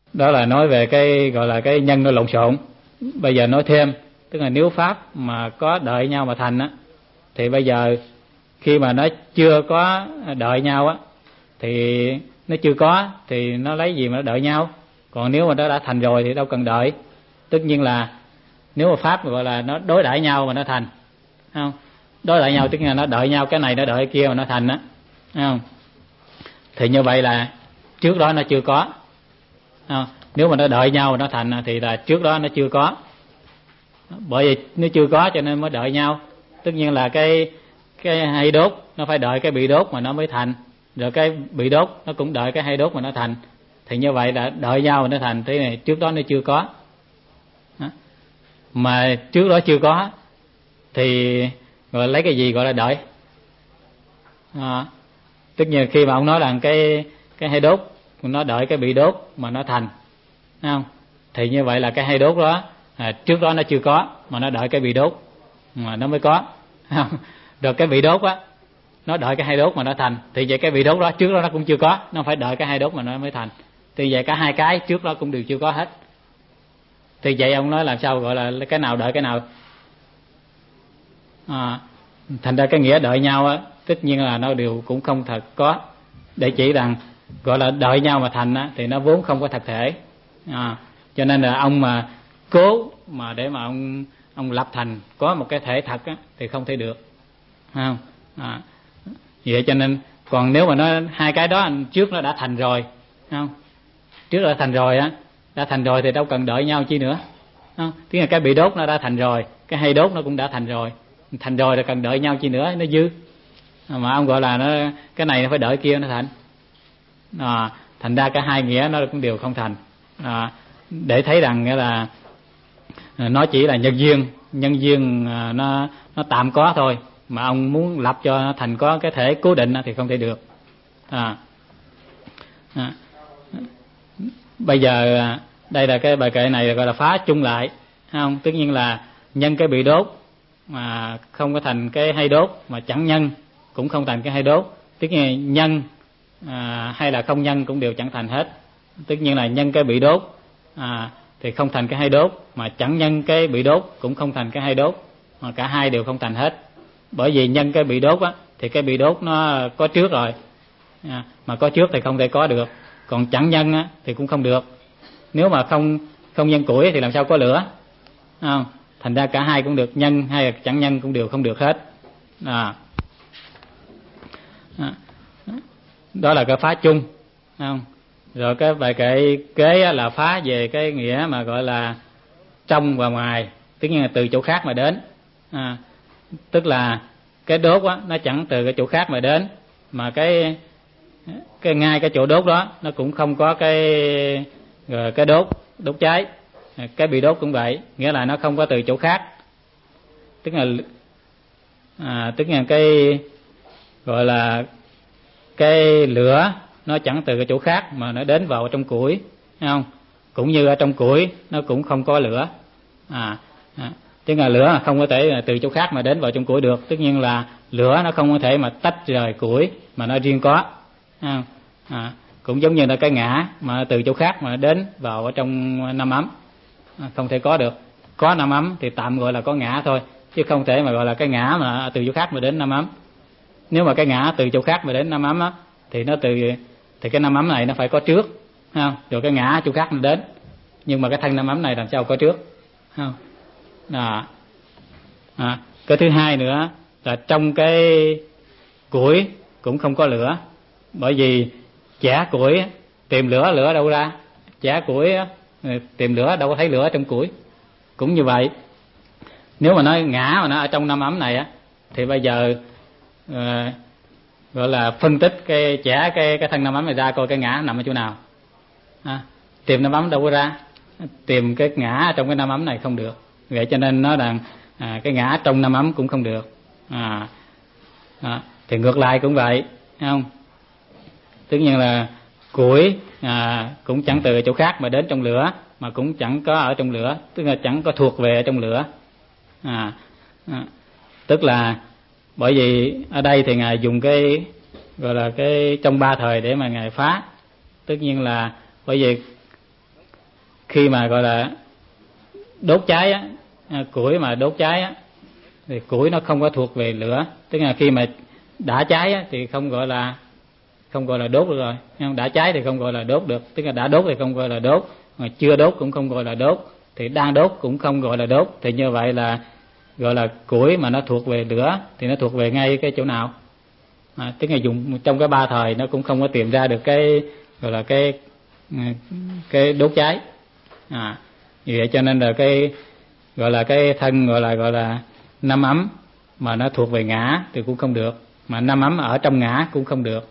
Đó là nói về cái gọi là cái nhân nó lộn xộn. Bây giờ nói thêm, tức là nếu pháp mà có đợi nhau mà thành á, thì bây giờ khi mà nó chưa có đợi nhau á, thì nó chưa có thì nó lấy gì mà nó đợi nhau. Còn nếu mà nó đã thành rồi thì đâu cần đợi. Tất nhiên là nếu mà pháp gọi là nó đối đãi nhau mà nó thành, không? Đối đãi nhau tức là nó đợi nhau, cái này nó đợi cái kia mà nó thành á, không? Thì như vậy là trước đó nó chưa có, không? Nếu mà nó đợi nhau mà nó thành thì là trước đó nó chưa có. Bởi vì nó chưa có cho nên mới đợi nhau. Tất nhiên là cái hay đốt nó phải đợi cái bị đốt mà nó mới thành, rồi cái bị đốt nó cũng đợi cái hay đốt mà nó thành. Thì như vậy là đợi nhau mà nó thành. Thế này trước đó nó chưa có. Mà trước đó chưa có thì gọi lấy cái gì gọi là đợi? Tất nhiên khi mà ông nói là cái hay đốt nó đợi cái bị đốt mà nó thành, không? Thì như vậy là cái hay đốt đó trước đó nó chưa có mà nó đợi cái bị đốt mà nó mới có, không? Rồi cái bị đốt á nó đợi cái hay đốt mà nó thành, thì vậy cái bị đốt đó trước đó nó cũng chưa có, nó phải đợi cái hay đốt mà nó mới thành. Thì vậy cả hai cái trước đó cũng đều chưa có hết. Thì vậy ông nói làm sao gọi là cái nào đợi cái nào? Thành ra cái nghĩa đợi nhau á, tất nhiên là nó đều cũng không thật có. Để chỉ rằng gọi là đợi nhau mà thành á, thì nó vốn không có thật thể. Cho nên là ông mà cố mà để mà ông lập thành có một cái thể thật á, thì không thể được, không? Vậy cho nên còn nếu mà nó hai cái đó trước nó đã thành rồi, không? Trước đã thành rồi á, đã thành rồi thì đâu cần đợi nhau chi nữa, không? Tức là cái bị đốt nó đã thành rồi, cái hay đốt nó cũng đã thành rồi. Thành rồi là cần đợi nhau chi nữa, nó dư. Mà ông gọi là nó cái này nó phải đợi kia nó thành. Thành ra cả hai nghĩa nó cũng đều không thành. Để thấy rằng nghĩa là nó chỉ là nhân duyên nó tạm có thôi, mà ông muốn lập cho nó thành có cái thể cố định thì không thể được. Bây giờ đây là cái bài kệ này gọi là phá chung lại, không? Tất nhiên là nhân cái bị đốt mà không có thành cái hay đốt, mà chẳng nhân cũng không thành cái hay đốt. Tất nhiên nhân hay là không nhân cũng đều chẳng thành hết. Tất nhiên là nhân cái bị đốt thì không thành cái hay đốt, mà chẳng nhân cái bị đốt cũng không thành cái hay đốt, mà cả hai đều không thành hết. Bởi vì nhân cái bị đốt á, thì cái bị đốt nó có trước rồi, mà có trước thì không thể có được. Còn chẳng nhân á, thì cũng không được. Nếu mà không nhân củi thì làm sao có lửa, không? Thành ra cả hai cũng được, nhân hay là chẳng nhân cũng đều không được hết. Đó là cái phá chung, không? Rồi cái bài kệ kế là phá về cái nghĩa mà gọi là trong và ngoài, tất nhiên là từ chỗ khác mà đến. Tức là cái đốt á, nó chẳng từ cái chỗ khác mà đến, mà cái ngay cái chỗ đốt đó nó cũng không có cái đốt cháy. Cái bị đốt cũng vậy, nghĩa là nó không có từ chỗ khác. Tức là cái gọi là cái lửa nó chẳng từ cái chỗ khác mà nó đến vào trong củi, thấy không? Cũng như ở trong củi nó cũng không có lửa. Tức là lửa không có thể từ chỗ khác mà đến vào trong củi được. Tất nhiên là lửa nó không có thể mà tách rời củi mà nó riêng có, thấy không? Cũng giống như là cái ngã mà từ chỗ khác mà đến vào ở trong năm ấm, không thể có được. Có năm ấm thì tạm gọi là có ngã thôi, chứ không thể mà gọi là cái ngã mà từ chỗ khác mà đến năm ấm. Nếu mà cái ngã từ chỗ khác mà đến năm ấm á, thì cái năm ấm này nó phải có trước, không? Rồi cái ngã chỗ khác nó đến. Nhưng mà cái thân năm ấm này làm sao có trước, không? Cái thứ hai nữa là trong cái củi cũng không có lửa. Bởi vì chẻ củi tìm lửa đâu ra? Chẻ củi tìm lửa đâu có thấy lửa trong củi. Cũng như vậy, nếu mà nó ngã mà nó ở trong năm ấm này á, thì bây giờ gọi là phân tích cái chẻ cái thân năm ấm này ra coi cái ngã nằm ở chỗ nào. Tìm năm ấm đâu có ra, tìm cái ngã trong cái năm ấm này không được. Vậy cho nên nó rằng cái ngã trong năm ấm cũng không được. Thì ngược lại cũng vậy, thấy không? Tất nhiên là củi cũng chẳng từ chỗ khác mà đến trong lửa, mà cũng chẳng có ở trong lửa, tức là chẳng có thuộc về trong lửa. Tức là bởi vì ở đây thì ngài dùng cái gọi là cái trong ba thời để mà ngài phá. Tất nhiên là bởi vì khi mà gọi là đốt cháy á, củi mà đốt cháy á, thì củi nó không có thuộc về lửa, tức là khi mà đã cháy á, thì không gọi là đốt được rồi. Đã cháy thì không gọi là đốt được, tức là đã đốt thì không gọi là đốt, mà chưa đốt cũng không gọi là đốt, thì đang đốt cũng không gọi là đốt. Thì như vậy là gọi là củi mà nó thuộc về lửa thì nó thuộc về ngay cái chỗ nào? Tức là dùng trong cái ba thời nó cũng không có tìm ra được cái gọi là cái đốt cháy. Vì vậy cho nên là cái gọi là cái thân gọi là năm ấm mà nó thuộc về ngã thì cũng không được, mà năm ấm ở trong ngã cũng không được.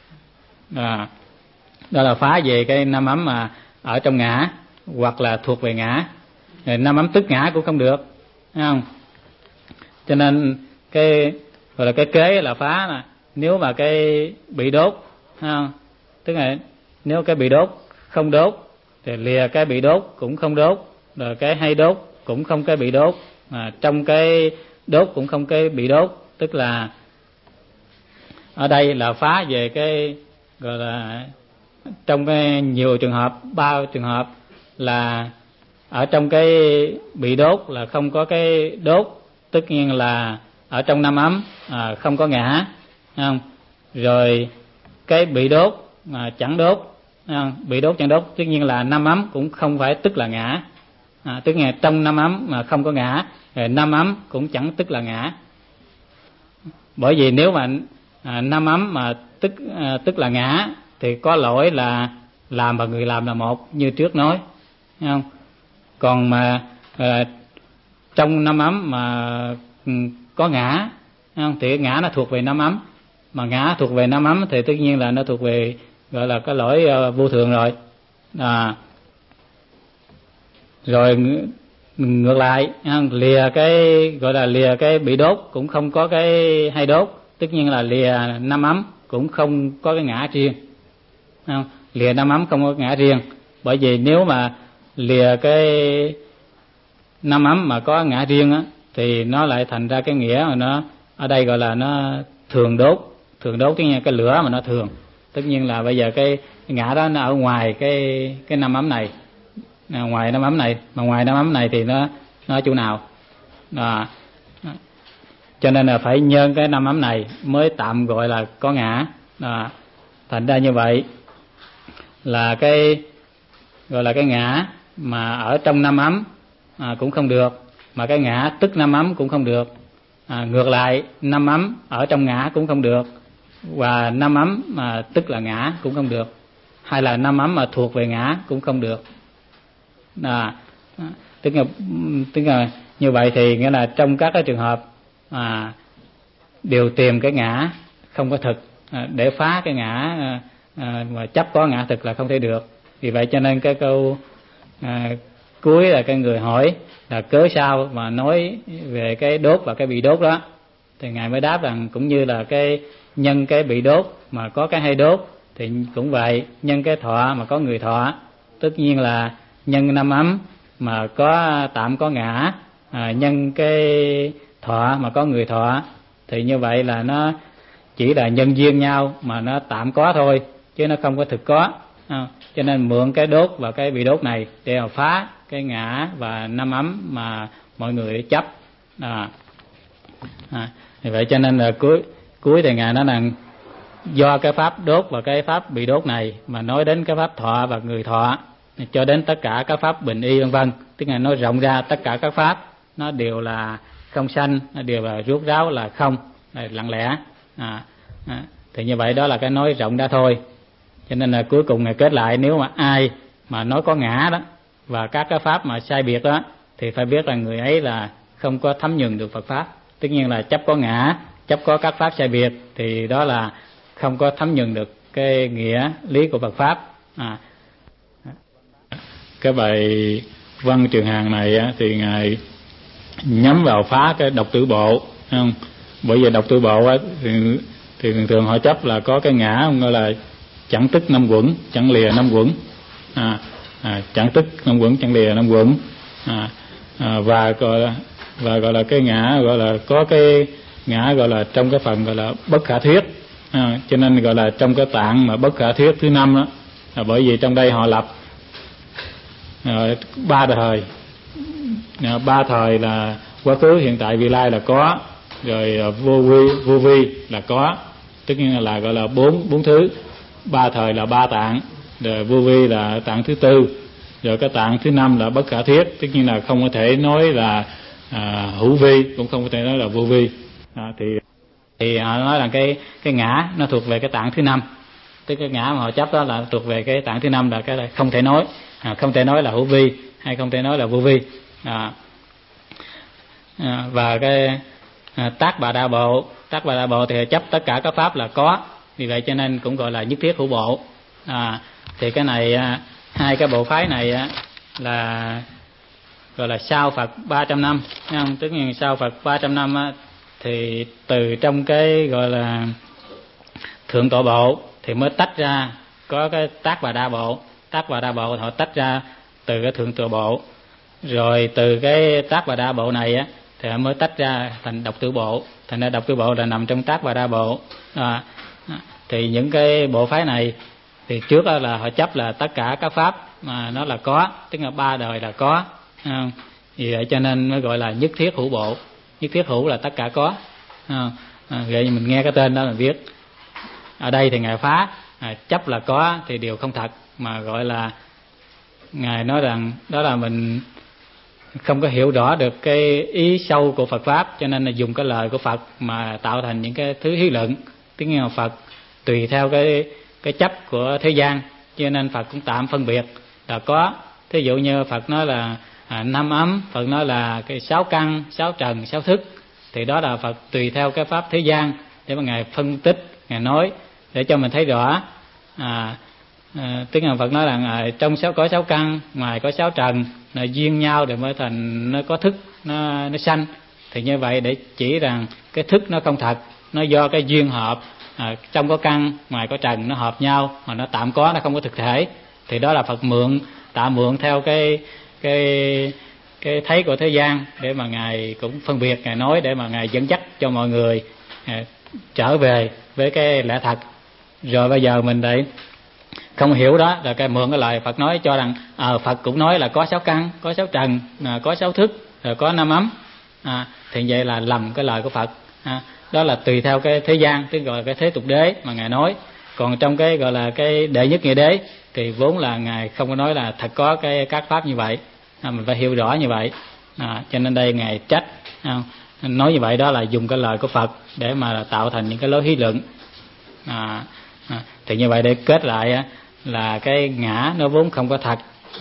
Đó là phá về cái năm ấm mà ở trong ngã hoặc là thuộc về ngã. Năm ấm tức ngã cũng không được, thấy không? Cho nên cái gọi là cái kế là phá là nếu mà cái bị đốt, thấy không? Tức là nếu cái bị đốt không đốt thì lìa cái bị đốt cũng không đốt, rồi cái hay đốt cũng không cái bị đốt, mà trong cái đốt cũng không cái bị đốt. Tức là ở đây là phá về cái gọi là trong cái nhiều trường hợp, 3 trường hợp là ở trong cái bị đốt là không có cái đốt, tất nhiên là ở trong năm ấm không có ngã, không? Rồi cái bị đốt mà chẳng đốt, không? Bị đốt chẳng đốt, tất nhiên là năm ấm cũng không phải tức là ngã, tức là trong năm ấm mà không có ngã, rồi năm ấm cũng chẳng tức là ngã. Bởi vì nếu mà năm ấm mà tức là ngã thì có lỗi là làm và người làm là một, như trước nói, thấy không? Còn mà trong năm ấm mà có ngã, thấy không? Thì ngã nó thuộc về năm ấm, mà ngã thuộc về năm ấm thì tất nhiên là nó thuộc về gọi là cái lỗi vô thường rồi. Rồi ngược lại, lìa cái gọi là lìa cái bị đốt cũng không có cái hay đốt, tất nhiên là lìa năm ấm cũng không có cái ngã riêng, không? Lìa năm ấm không có ngã riêng, bởi vì nếu mà lìa cái năm ấm mà có ngã riêng á thì nó lại thành ra cái nghĩa mà nó ở đây gọi là nó thường đốt, tức là cái lửa mà nó thường. Tất nhiên là bây giờ cái ngã đó nó ở ngoài cái năm ấm này, ngoài năm ấm này, mà ngoài năm ấm này thì nó ở chỗ nào? Cho nên là phải nhân cái năm ấm này mới tạm gọi là có ngã. Thành ra như vậy là cái gọi là cái ngã mà ở trong năm ấm cũng không được, mà cái ngã tức năm ấm cũng không được. Ngược lại, năm ấm ở trong ngã cũng không được, và năm ấm mà tức là ngã cũng không được, hay là năm ấm mà thuộc về ngã cũng không được. Tức là như vậy thì nghĩa là trong các cái trường hợp đều tìm cái ngã không có thực, để phá cái ngã mà chấp có ngã thực là không thể được. Vì vậy cho nên cái câu cuối là cái người hỏi là cớ sao mà nói về cái đốt và cái bị đốt đó, thì ngài mới đáp rằng cũng như là cái nhân cái bị đốt mà có cái hay đốt thì cũng vậy, nhân cái thọ mà có người thọ, tất nhiên là nhân năm ấm mà có tạm có ngã, nhân cái thọ mà có người thọ, thì như vậy là nó chỉ là nhân duyên nhau mà nó tạm có thôi, chứ nó không có thực có. Cho nên mượn cái đốt và cái bị đốt này để mà phá cái ngã và năm ấm mà mọi người chấp. Vậy cho nên là cuối thì ngài nói là do cái pháp đốt và cái pháp bị đốt này mà nói đến cái pháp thọ và người thọ, cho đến tất cả các pháp bình y vân vân, tức là nói rộng ra tất cả các pháp nó đều là không sanh, nó đều là rốt ráo là không, là lặng lẽ. Thì như vậy đó là cái nói rộng ra thôi. Cho nên là cuối cùng ngài kết lại, nếu mà ai mà nói có ngã đó và các cái pháp mà sai biệt đó thì phải biết là người ấy là không có thấm nhuần được Phật pháp. Tất nhiên là chấp có ngã, chấp có các pháp sai biệt thì đó là không có thấm nhuần được cái nghĩa lý của Phật pháp. Cái bài văn Trường Hàng này thì ngài nhắm vào phá cái độc tử bộ, không? Bởi vì độc tử bộ thì thường họ chấp là có cái ngã, gọi là chẳng tức năm quẩn, chẳng lìa năm quẩn, chẳng tức năm quẩn, chẳng lìa năm quẩn, và gọi là cái ngã, gọi là có cái ngã gọi là trong cái phần gọi là bất khả thuyết, cho nên gọi là trong cái tạng mà bất khả thuyết thứ 5 đó, bởi vì trong đây họ lập ba thời. Ba thời là quá khứ, hiện tại, vị lai là có, rồi vô vi là có, tất nhiên là gọi là bốn thứ. Ba thời là ba tạng, rồi vô vi là tạng thứ tư, rồi cái tạng thứ năm là bất khả thiết, tất nhiên là không có thể nói là hữu vi, cũng không có thể nói là vô vi. Thì họ nói là cái ngã nó thuộc về cái tạng thứ năm, tức cái ngã mà họ chấp đó là thuộc về cái tạng thứ năm, là cái là không thể nói, không thể nói là hữu vi hay không thể nói là vô vi. Và cái tác bà đa bộ thì chấp tất cả các pháp là có, vì vậy cho nên cũng gọi là nhất thiết hữu bộ. Thì cái này, hai cái bộ phái này là gọi là sau Phật 300 năm, thấy không? Tức là sau Phật 300 năm thì từ trong cái gọi là thượng tọa bộ thì mới tách ra có cái tác bà đa bộ. Tác bà đa bộ họ tách ra từ cái thượng tọa bộ, rồi từ cái tác bà đa bộ này thì họ mới tách ra thành độc tử bộ. Thành ra độc tử bộ là nằm trong tác bà đa bộ. Thì những cái bộ phái này thì trước đó là họ chấp là tất cả các pháp mà nó là có, tức là ba đời là có. Vì vậy cho nên mới gọi là nhất thiết hữu bộ. Nhất thiết hữu là tất cả có. Vậy mình nghe cái tên đó là biết. Ở đây thì ngài phá chấp là có thì điều không thật, mà gọi là ngài nói rằng đó là mình không có hiểu rõ được cái ý sâu của Phật pháp, cho nên là dùng cái lời của Phật mà tạo thành những cái thứ hí luận. Tức là Phật tùy theo cái chấp của thế gian, cho nên Phật cũng tạm phân biệt là có. Thí dụ như Phật nói là năm ấm, Phật nói là cái sáu căn, sáu trần, sáu thức, thì đó là Phật tùy theo cái pháp thế gian để mà ngài phân tích, ngài nói để cho mình thấy rõ. Tức là Phật nói là trong có sáu căn, ngoài có sáu trần, là duyên nhau để mới thành nó có thức, nó sanh. Thì như vậy để chỉ rằng cái thức nó không thật, nó do cái duyên hợp, trong có căn, ngoài có trần, nó hợp nhau mà nó tạm có, nó không có thực thể. Thì đó là Phật tạm mượn theo cái thấy của thế gian để mà ngài cũng phân biệt, ngài nói để mà ngài dẫn dắt cho mọi người trở về với cái lẽ thật. Rồi bây giờ mình để không hiểu đó là cái mượn cái lời Phật nói cho rằng Phật cũng nói là có sáu căn, có sáu trần, có sáu thức, rồi có năm ấm. Thì vậy là lầm cái lời của Phật. Đó là tùy theo cái thế gian, tức gọi là cái thế tục đế mà ngài nói. Còn trong cái gọi là cái đệ nhất nghĩa đế thì vốn là ngài không có nói là thật có các pháp như vậy. Mình phải hiểu rõ như vậy. Cho nên đây ngài trách nói như vậy, đó là dùng cái lời của Phật để mà tạo thành những cái lối hí luận. Thì như vậy để kết lại là cái ngã nó vốn không có thật,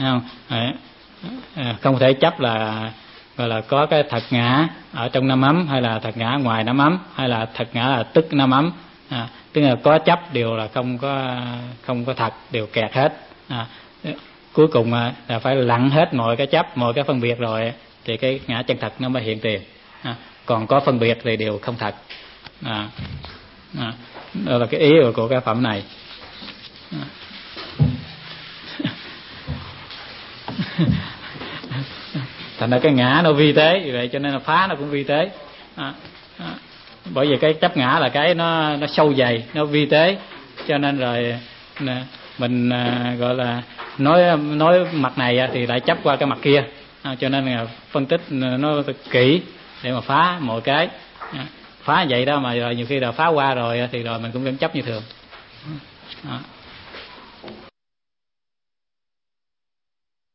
không thể chấp là gọi là có cái thật ngã ở trong năm ấm, hay là thật ngã ngoài năm ấm, hay là thật ngã là tức năm ấm. Tức là có chấp đều là không có thật, đều kẹt hết. Cuối cùng là phải lặng hết mọi cái chấp, mọi cái phân biệt rồi thì cái ngã chân thật nó mới hiện tiền. Còn có phân biệt thì đều không thật. Đó là cái ý của cái phẩm này. Thành ra cái ngã nó vi tế, vậy cho nên là phá nó cũng vi tế. Bởi vì cái chấp ngã là cái nó sâu dày, nó vi tế, cho nên rồi mình gọi là nói mặt này thì lại chấp qua cái mặt kia. Cho nên là phân tích nó kỹ để mà phá mọi cái. Phá vậy đó mà rồi nhiều khi là phá qua rồi thì rồi mình cũng vẫn chấp như thường.